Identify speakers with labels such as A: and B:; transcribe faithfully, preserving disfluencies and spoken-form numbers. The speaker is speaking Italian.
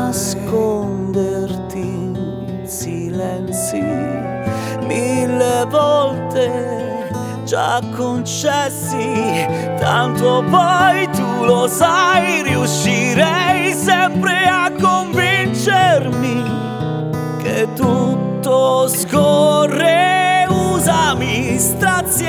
A: nasconderti in silenzi mille volte già concessi, tanto poi tu lo sai, riuscirei sempre a convincermi che tutto scorre. Usami, straziami